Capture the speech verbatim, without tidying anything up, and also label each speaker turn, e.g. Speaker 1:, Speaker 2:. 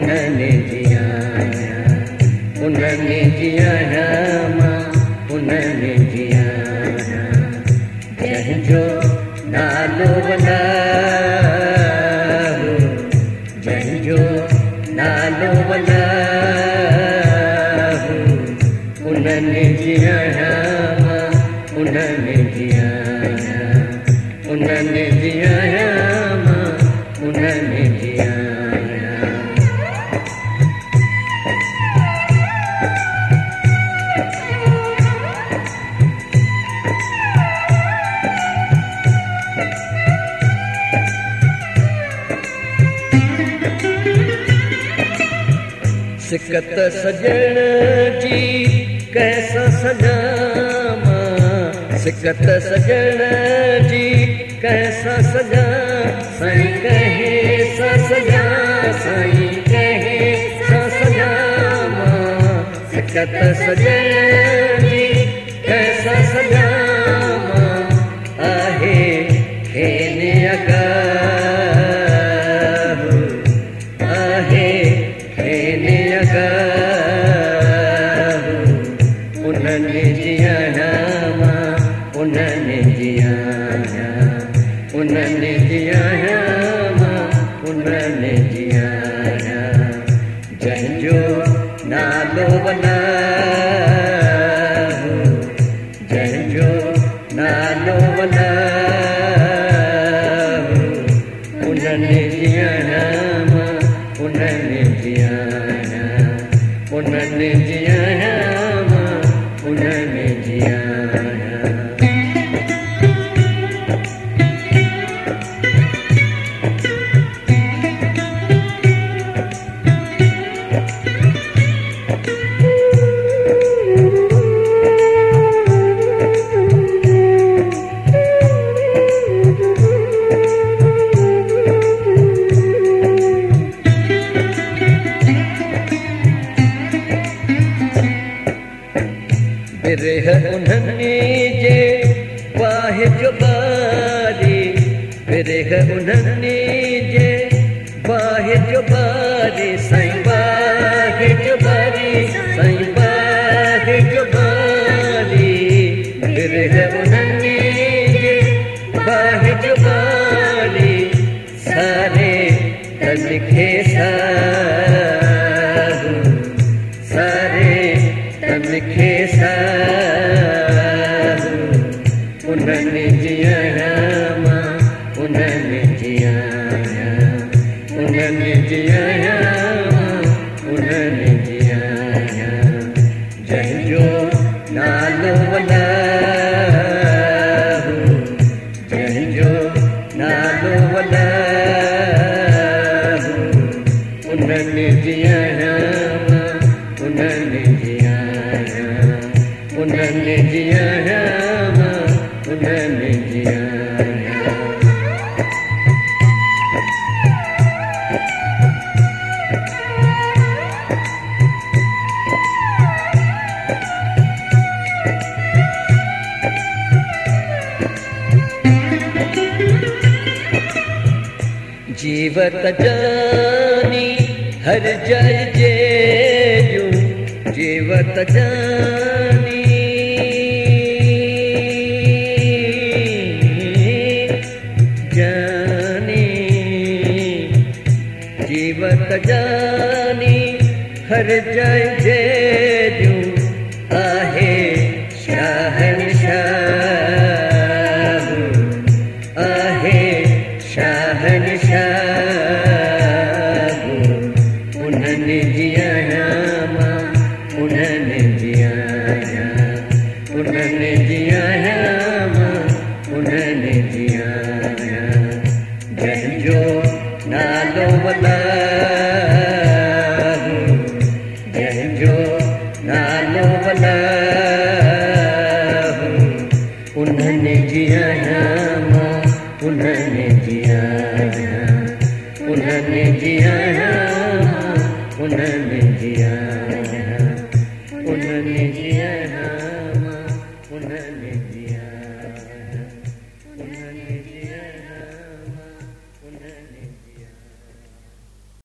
Speaker 1: उन्हनि जियाया उन्हनि जियाया मां उन्हनि जियाया जंहिंजो नालो वलाहु जंहिंजो नालो वलाहु उन्हनि जियाया मां उन्हनि जियाया उन्हनि जियाया मां उन्हनि जियाया सिकत सजण जी कैसा सजामा सिकत सजण जी कैसा सजा साईं कहे सा सजा साईं कहे सा सजामा सिकत सजण जी कैसा सजामा आहे खेने अगाहु आहे खेने उन्हनि जियाया मां उन्हनि जियाया उन्हनि जियाया मां उन्हनि जियाया जंहिंजो नालो वलाहु जंहिंजो नालो वलाहु उन्हनि जियाया मां उन्हनि जियाया उन्हनि जियाया मां उन्हनि जियाया बिरह उन्हनि जे वाह जो बारी बिरह उन्हनि जे वाह जो बारी साईं वाह जो बारी साईं वाह जो बारी बिरह उन्हनि जे वाह जो बारी सारे तन खे साहु सारे तन खे साहु उन्हनि जियाया मां उन्हनि जियाया उन्हनि जियाया मां उन्हनि जियाया जंहिंजो नालो वलाहु जंहिंजो नालो वलाहु उन्हनि जियाया मां उन्हनि जियाया उन्हनि जियाया मां उन्हनि जियाया जीवत जानी हर जय जे जूं जीवत जानी जानी जीवत जानी हर जय जे जूं आहे शहंशाह आहे शहंशाह उन्हनि जियाया मां उन्हनि जियाया उन्हनि जियाया मां उन्हनि जियाया जंहिंजो नालो वलाहु जंहिंजो नालो वलाहु उन्हनि जियाया मां उन्हनि जियाया उन्हनि जियाया मां उन्हनि जियाया उन्हनि जियाया मां उन्हनि जियाया